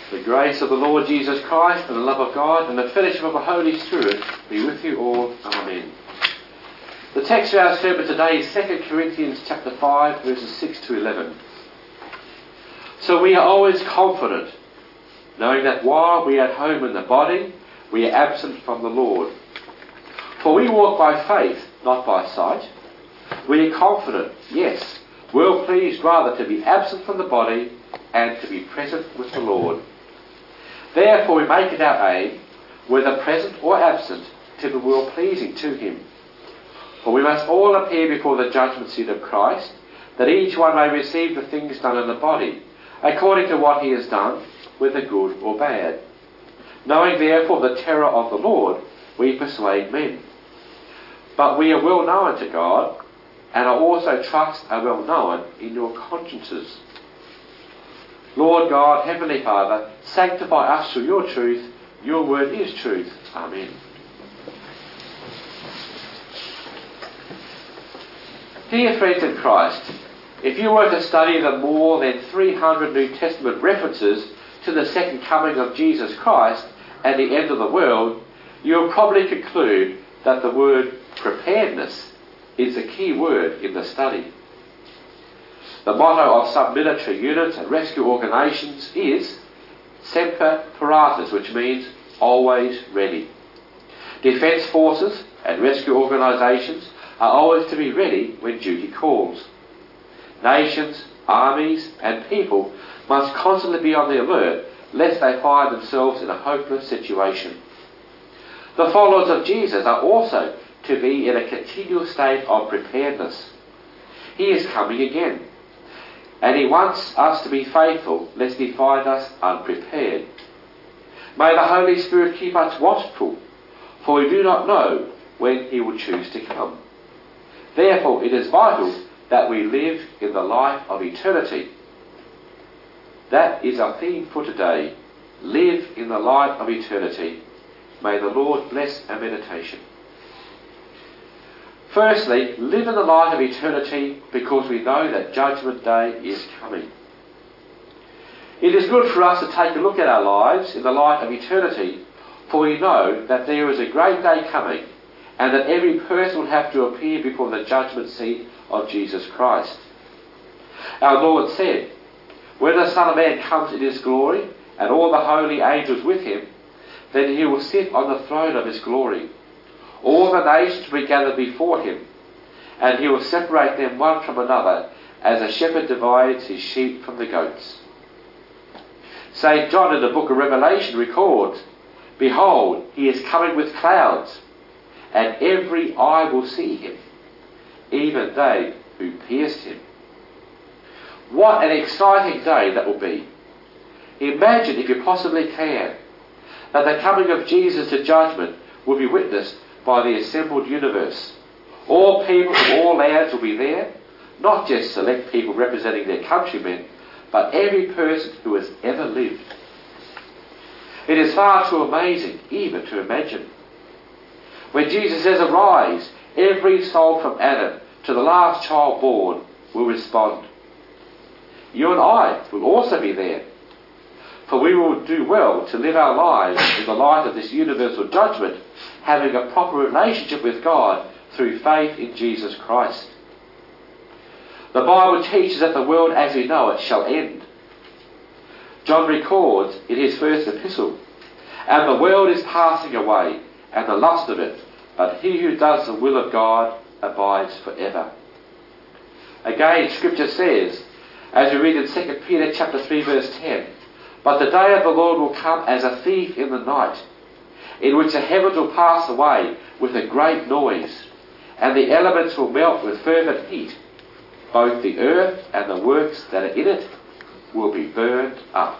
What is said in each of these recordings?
The grace of the Lord Jesus Christ and the love of God and the fellowship of the Holy Spirit be with you all. Amen. The text for our sermon today is 2 Corinthians chapter 5 verses 6 to 11. So we are always confident, knowing that while we are at home in the body, we are absent from the Lord. For we walk by faith, not by sight. We are confident, yes, well pleased rather to be absent from the body and to be present with the Lord. Therefore we make it our aim, whether present or absent, to be well pleasing to Him. For we must all appear before the judgment seat of Christ, that each one may receive the things done in the body, according to what he has done, whether good or bad. Knowing therefore the terror of the Lord, we persuade men. But we are well known to God, and I also trust are well known in your consciences. Lord God, Heavenly Father, sanctify us through your truth. Your word is truth. Amen. Dear friends in Christ, if you were to study the more than 300 New Testament references to the second coming of Jesus Christ and the end of the world, you will probably conclude that the word preparedness is the key word in the study. The motto of some military units and rescue organisations is Semper Paratus, which means always ready. Defence forces and rescue organisations are always to be ready when duty calls. Nations, armies and people must constantly be on the alert lest they find themselves in a hopeless situation. The followers of Jesus are also to be in a continual state of preparedness. He is coming again, and He wants us to be faithful lest He find us unprepared. May the Holy Spirit keep us watchful, for we do not know when He will choose to come. Therefore it is vital that we live in the light of eternity. That is our theme for today. Live in the light of eternity. May the Lord bless our meditation. Firstly, live in the light of eternity because we know that Judgment Day is coming. It is good for us to take a look at our lives in the light of eternity, for we know that there is a great day coming and that every person will have to appear before the judgment seat of Jesus Christ. Our Lord said, "When the Son of Man comes in His glory and all the holy angels with Him, then He will sit on the throne of His glory. All the nations will be gathered before Him, and He will separate them one from another, as a shepherd divides his sheep from the goats." St. John in the book of Revelation records, "Behold, He is coming with clouds, and every eye will see Him, even they who pierced Him." What an exciting day that will be. Imagine, if you possibly can, that the coming of Jesus to judgment will be witnessed by the assembled universe. All people from all lands will be there, not just select people representing their countrymen, but every person who has ever lived. It is far too amazing even to imagine. When Jesus says, "Arise," every soul from Adam to the last child born will respond. You and I will also be there, for we will do well to live our lives in the light of this universal judgment, having a proper relationship with God through faith in Jesus Christ. The Bible teaches that the world as we know it shall end. John records in his first epistle, "And the world is passing away, and the lust of it, but he who does the will of God abides forever." Again, Scripture says, as we read in 2 Peter chapter 3 verse 10, "But the day of the Lord will come as a thief in the night, in which the heavens will pass away with a great noise, and the elements will melt with fervent heat. Both the earth and the works that are in it will be burned up."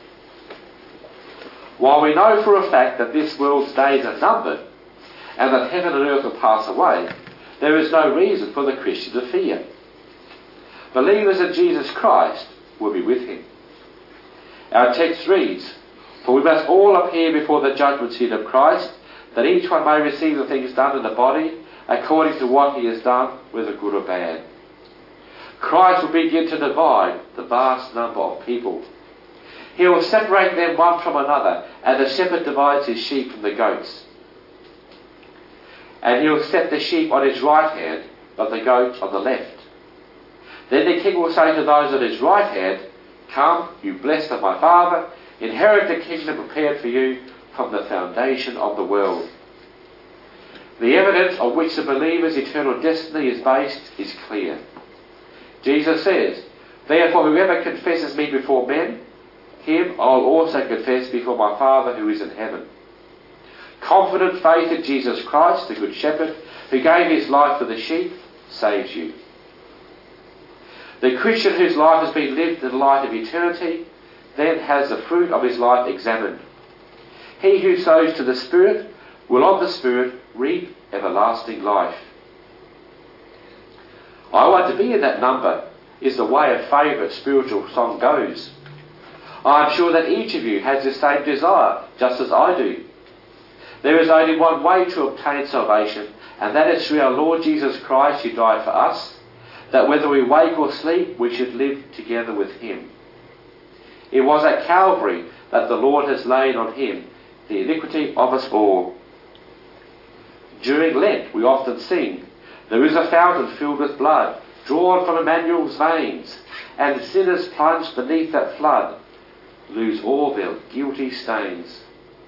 While we know for a fact that this world's days are numbered, and that heaven and earth will pass away, there is no reason for the Christian to fear. Believers in Jesus Christ will be with Him. Our text reads, "For we must all appear before the judgment seat of Christ, that each one may receive the things done in the body, according to what he has done, whether good or bad." Christ will begin to divide the vast number of people. He will separate them one from another, and the shepherd divides his sheep from the goats. And he will set the sheep on his right hand, but the goats on the left. Then the king will say to those on his right hand, Come, you blessed of my Father, inherit the kingdom prepared for you from the foundation of the world. The evidence on which the believer's eternal destiny is based is clear. Jesus says, Therefore whoever confesses me before men, him I'll also confess before my Father who is in heaven. Confident faith in Jesus Christ, the Good Shepherd, who gave his life for the sheep, saves you. The Christian whose life has been lived in the light of eternity then has the fruit of his life examined. He who sows to the Spirit will of the Spirit reap everlasting life. I want to be in that number is the way a favourite spiritual song goes. I am sure that each of you has the same desire, just as I do. There is only one way to obtain salvation, and that is through our Lord Jesus Christ, who died for us, that whether we wake or sleep, we should live together with him. It was at Calvary that the Lord has laid on him the iniquity of us all. During Lent, we often sing, There is a fountain filled with blood, drawn from Emmanuel's veins, and sinners plunged beneath that flood lose all their guilty stains.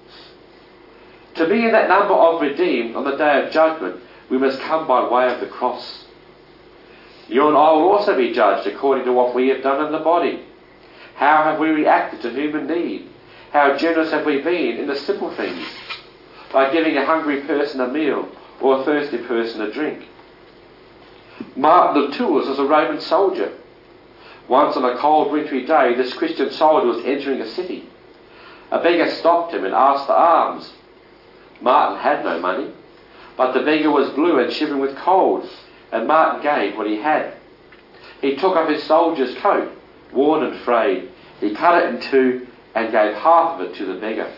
To be in that number of redeemed on the day of judgment, we must come by way of the cross. You and I will also be judged according to what we have done in the body. How have we reacted to human need? How generous have we been in the simple things, by giving a hungry person a meal or a thirsty person a drink? Martin of Tours was a Roman soldier. Once on a cold wintry day, this Christian soldier was entering a city. A beggar stopped him and asked for alms. Martin had no money, but the beggar was blue and shivering with cold, and Martin gave what he had. He took up his soldier's coat, worn and frayed. He cut it in two and gave half of it to the beggar.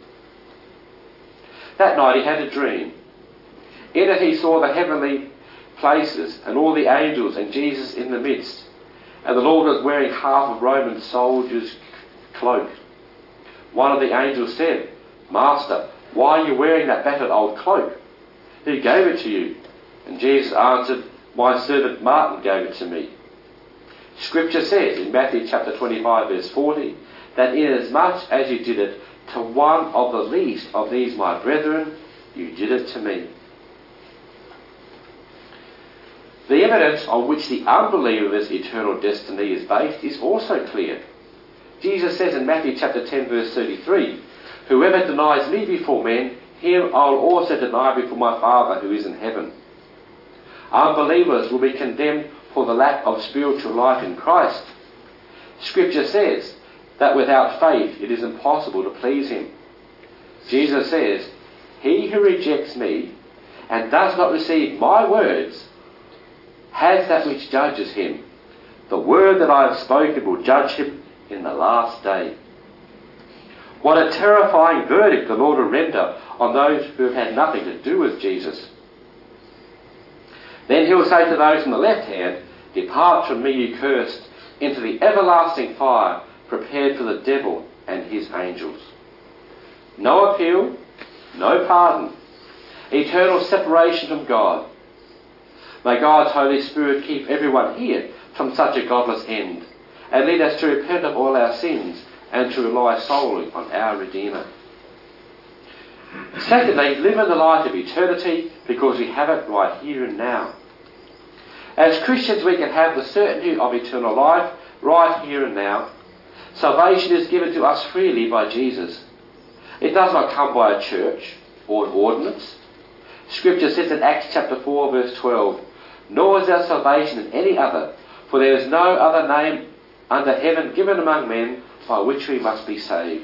That night he had a dream. In it he saw the heavenly places and all the angels and Jesus in the midst. And the Lord was wearing half a Roman soldier's cloak. One of the angels said, Master, why are you wearing that battered old cloak? Who gave it to you? And Jesus answered, My servant Martin gave it to me. Scripture says in Matthew chapter 25 verse 40, that inasmuch as you did it to one of the least of these my brethren, you did it to me. The evidence on which the unbeliever's eternal destiny is based is also clear. Jesus says in Matthew chapter 10 verse 33, Whoever denies me before men, him I will also deny before my Father who is in heaven. Unbelievers will be condemned for the lack of spiritual life in Christ. Scripture says that without faith it is impossible to please him. Jesus says, He who rejects me and does not receive my words has that which judges him. The word that I have spoken will judge him in the last day. What a terrifying verdict the Lord will render on those who have had nothing to do with Jesus. Then he will say to those on the left hand, Depart from me, you cursed, into the everlasting fire prepared for the devil and his angels. No appeal, no pardon, eternal separation from God. May God's Holy Spirit keep everyone here from such a godless end, and lead us to repent of all our sins and to rely solely on our Redeemer. Secondly, live in the light of eternity because we have it right here and now. As Christians, we can have the certainty of eternal life right here and now. Salvation is given to us freely by Jesus. It does not come by a church or an ordinance. Scripture says in Acts chapter 4 verse 12, Nor is our salvation in any other, for there is no other name under heaven given among men by which we must be saved.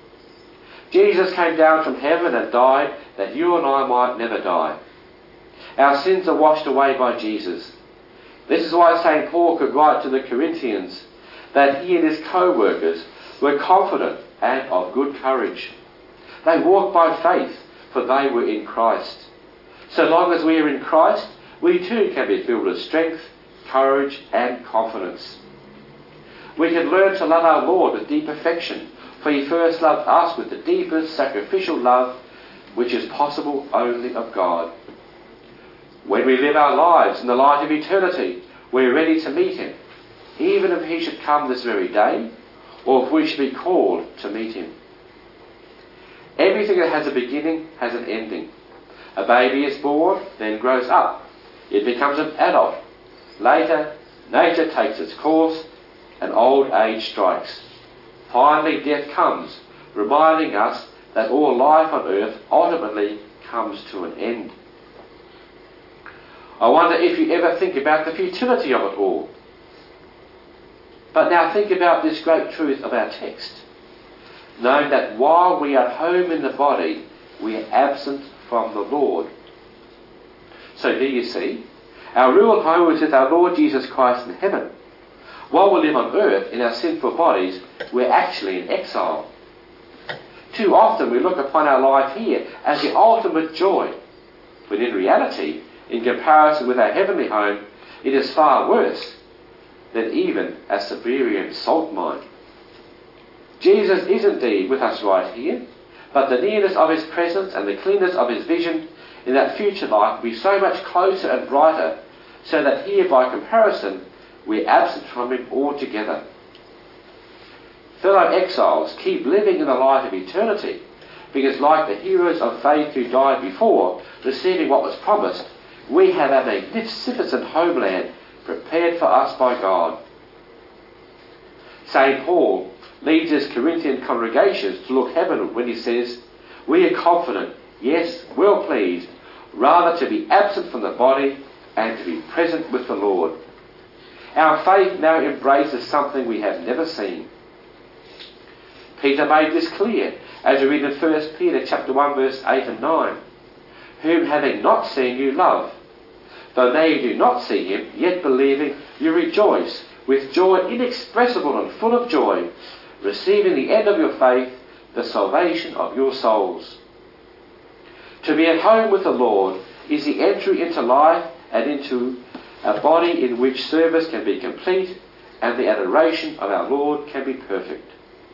Jesus came down from heaven and died that you and I might never die. Our sins are washed away by Jesus. This is why St. Paul could write to the Corinthians that he and his co-workers were confident and of good courage. They walked by faith, for they were in Christ. So long as we are in Christ, we too can be filled with strength, courage and confidence. we can learn to love our Lord with deep affection, for he first loved us with the deepest sacrificial love which is possible only of God. When we live our lives in the light of eternity, we're ready to meet him, even if he should come this very day, or if we should be called to meet him. Everything that has a beginning has an ending. A baby is born, then grows up. It becomes an adult. Later, nature takes its course, and old age strikes. Finally, death comes, reminding us that all life on earth ultimately comes to an end. I wonder if you ever think about the futility of it all. But now think about this great truth of our text, knowing that while we are home in the body, we are absent from the Lord. So do you see? Our real home is with our Lord Jesus Christ in heaven. While we live on earth in our sinful bodies, we're actually in exile. Too often we look upon our life here as the ultimate joy, when in reality, in comparison with our heavenly home, it is far worse than even a Siberian salt mine. Jesus is indeed with us right here, but the nearness of his presence and the clearness of his vision in that future life will be so much closer and brighter, so that here by comparison we're absent from him altogether. Fellow exiles, keep living in the light of eternity, because like the heroes of faith who died before receiving what was promised, we have a magnificent homeland prepared for us by God. St. Paul leads his Corinthian congregations to look heavenward when he says, "We are confident, yes, well pleased, rather to be absent from the body and to be present with the Lord." Our faith now embraces something we have never seen. Peter made this clear as we read in 1 Peter chapter 1 verse 8 and 9. "Whom having not seen you love, though now you do not see him, yet believing you rejoice with joy inexpressible and full of joy, receiving the end of your faith, the salvation of your souls." To be at home with the Lord is the entry into life and into a body in which service can be complete and the adoration of our Lord can be perfect.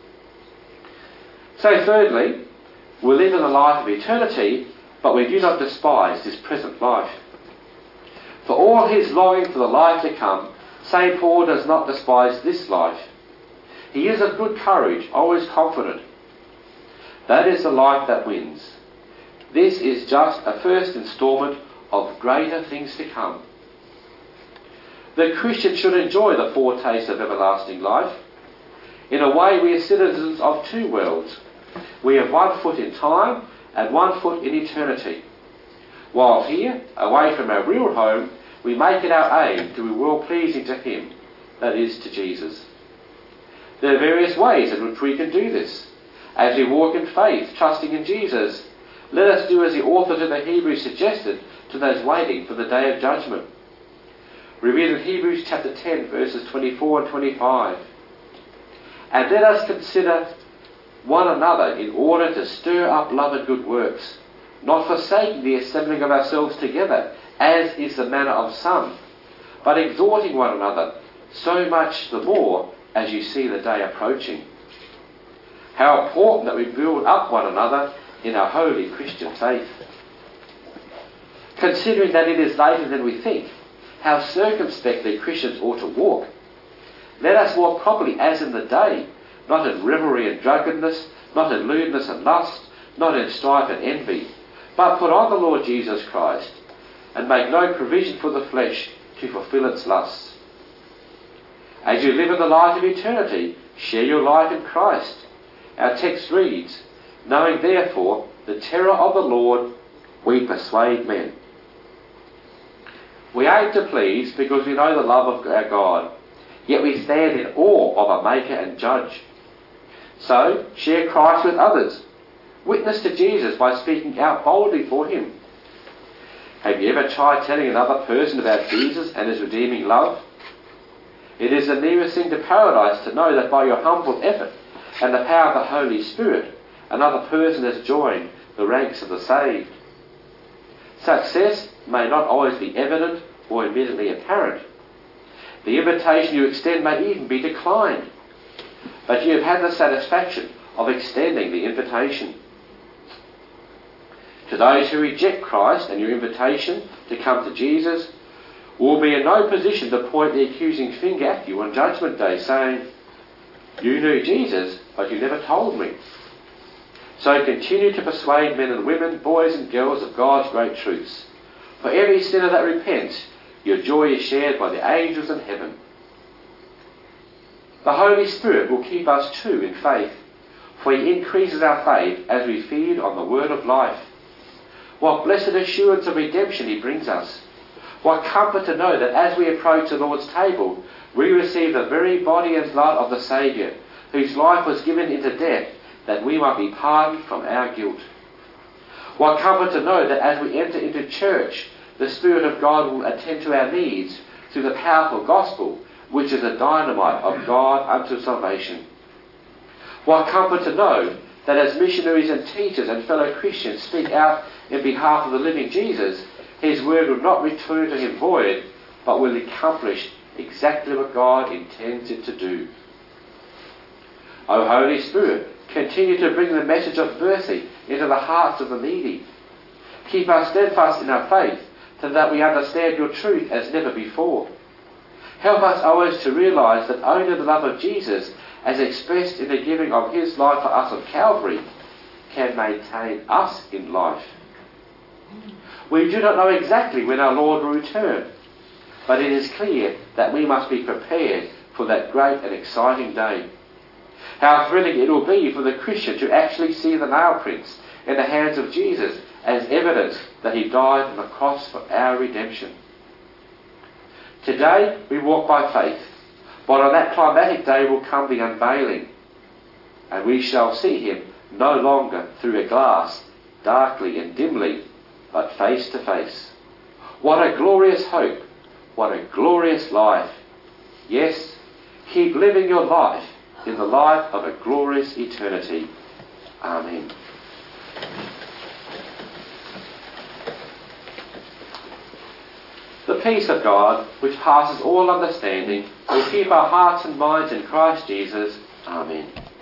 So thirdly, we live in the light of eternity, but we do not despise this present life. For all his longing for the life to come, St. Paul does not despise this life. He is of good courage, always confident. That is the life that wins. This is just a first instalment of greater things to come. The Christian should enjoy the foretaste of everlasting life. In a way, we are citizens of two worlds. We have one foot in time and one foot in eternity. While here, away from our real home, we make it our aim to be well-pleasing to him, that is, to Jesus. There are various ways in which we can do this. As we walk in faith, trusting in Jesus, let us do as the author to the Hebrews suggested to those waiting for the day of judgment. We read in Hebrews chapter 10 verses 24 and 25. "And let us consider one another in order to stir up love and good works, not forsaking the assembling of ourselves together, as is the manner of some, but exhorting one another, so much the more as you see the day approaching." How important that we build up one another in our holy Christian faith. Considering that it is later than we think, how circumspectly Christians ought to walk. Let us walk properly as in the day, not in revelry and drunkenness, not in lewdness and lust, not in strife and envy, but put on the Lord Jesus Christ, and make no provision for the flesh to fulfill its lusts. As you live in the light of eternity, share your life in Christ. Our text reads, "Knowing therefore the terror of the Lord, we persuade men." We aim to please because we know the love of our God, yet we stand in awe of our Maker and Judge. So, share Christ with others. Witness to Jesus by speaking out boldly for him. Have you ever tried telling another person about Jesus and his redeeming love? It is the nearest thing to paradise to know that by your humble effort and the power of the Holy Spirit, another person has joined the ranks of the saved. Success may not always be evident or immediately apparent. The invitation you extend may even be declined, but you have had the satisfaction of extending the invitation. To those who reject Christ and your invitation to come to Jesus, will be in no position to point the accusing finger at you on Judgment Day, saying, "You knew Jesus, but you never told me." So continue to persuade men and women, boys and girls of God's great truths. For every sinner that repents, your joy is shared by the angels in heaven. The Holy Spirit will keep us too in faith, for He increases our faith as we feed on the word of life. What blessed assurance of redemption He brings us. What comfort to know that as we approach the Lord's table, we receive the very body and blood of the Saviour, whose life was given into death, that we might be pardoned from our guilt. What comfort to know that as we enter into church, the Spirit of God will attend to our needs through the powerful gospel, which is the dynamite of God unto salvation. What comfort to know that as missionaries and teachers and fellow Christians speak out in behalf of the living Jesus, His word will not return to Him void, but will accomplish exactly what God intends it to do. O Holy Spirit, continue to bring the message of mercy into the hearts of the needy. Keep us steadfast in our faith, so that we understand your truth as never before. Help us always to realise that only the love of Jesus, as expressed in the giving of His life for us on Calvary, can maintain us in life. We do not know exactly when our Lord will return, but it is clear that we must be prepared for that great and exciting day. How thrilling it will be for the Christian to actually see the nail prints in the hands of Jesus as evidence that He died on the cross for our redemption. Today we walk by faith, but on that climatic day will come the unveiling, and we shall see Him no longer through a glass, darkly and dimly, but face to face. What a glorious hope! What a glorious life! Yes, keep living your life in the light of a glorious eternity. Amen. The peace of God, which passes all understanding, will keep our hearts and minds in Christ Jesus. Amen.